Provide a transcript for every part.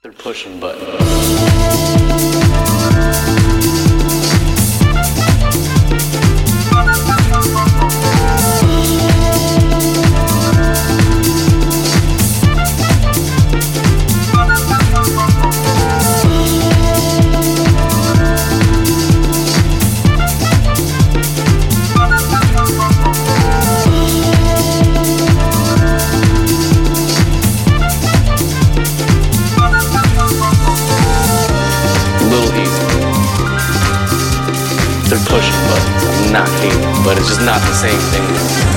They're pushing buttons. They're pushing buttons. I'm not hating, but it's just not the same thing.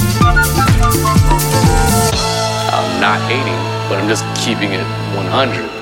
Not hating, but I'm just keeping it 100.